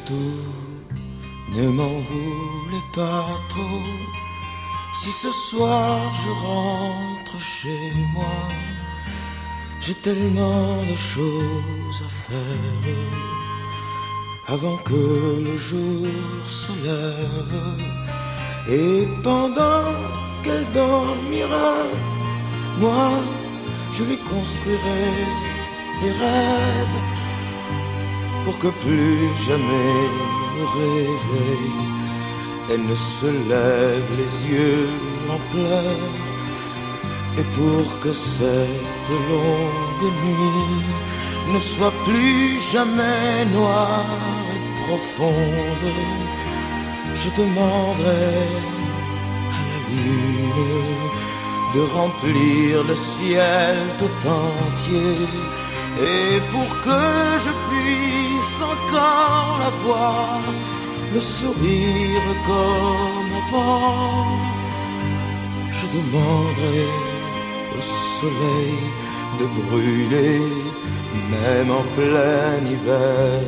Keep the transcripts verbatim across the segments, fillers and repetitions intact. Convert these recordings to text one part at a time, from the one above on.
surtout, ne m'en voulez pas trop. Si ce soir je rentre chez moi, j'ai tellement de choses à faire avant que le jour se lève. Et pendant qu'elle dormira, moi je lui construirai des rêves pour que plus jamais au réveil elle ne se lève les yeux en pleurs, et pour que cette longue nuit ne soit plus jamais noire et profonde, je demanderai à la lune de remplir le ciel tout entier. Et pour que je puisse encore la voir, le sourire comme avant, je demanderai au soleil de brûler même en plein hiver.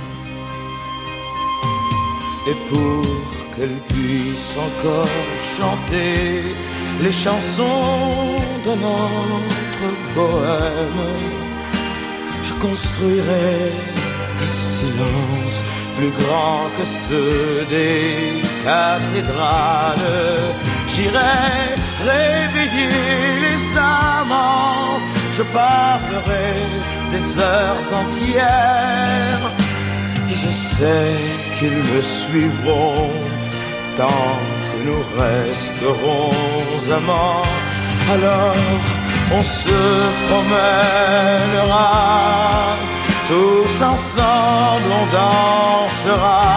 Et pour qu'elle puisse encore chanter les chansons de notre bohème, je construirai un silence plus grand que ceux des cathédrales. J'irai réveiller les amants, je parlerai des heures entières, et je sais qu'ils me suivront tant que nous resterons amants. Alors on se promènera, tous ensemble on dansera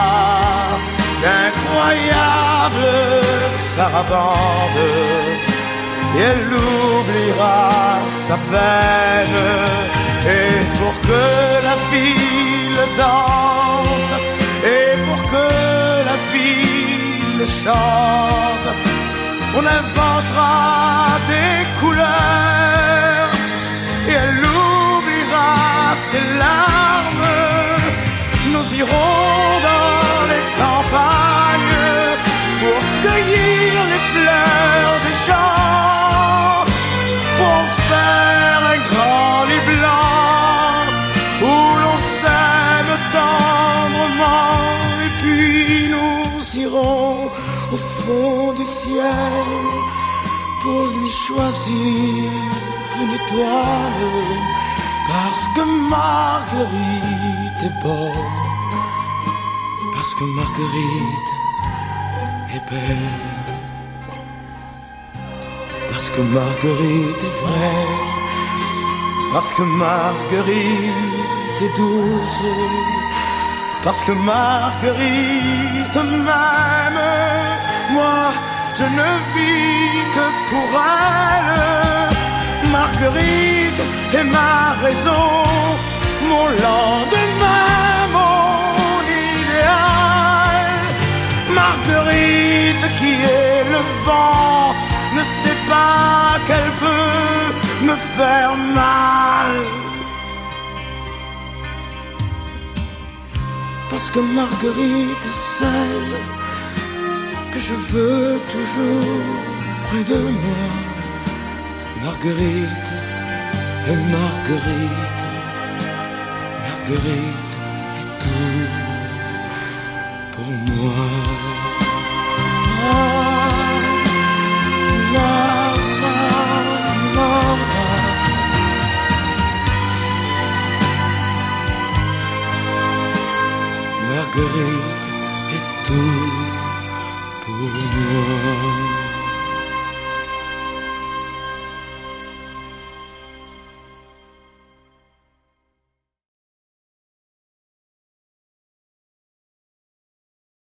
d'incroyables sarabandes, et elle oubliera sa peine. Et pour que la ville danse, et pour que la ville chante, on inventera des couleurs, et elle oubliera ses larmes. Nous irons dans les campagnes pour cueillir les fleurs des champs, pour faire un grand lit blanc où l'on s'aime tendrement. Et puis nous irons au fond du ciel pour lui choisir une étoile, parce que Marguerite est bonne, parce que Marguerite est belle, parce que Marguerite est vraie, parce que Marguerite est douce, parce que Marguerite m'aime. Moi, je ne vis que pour elle. Marguerite est ma raison, mon lendemain, mon idéal. Marguerite qui est le vent ne sait pas qu'elle peut me faire mal. Parce que Marguerite est celle que je veux toujours près de moi. Marguerite est Marguerite, Marguerite est tout pour moi. Marguerite est tout pour moi.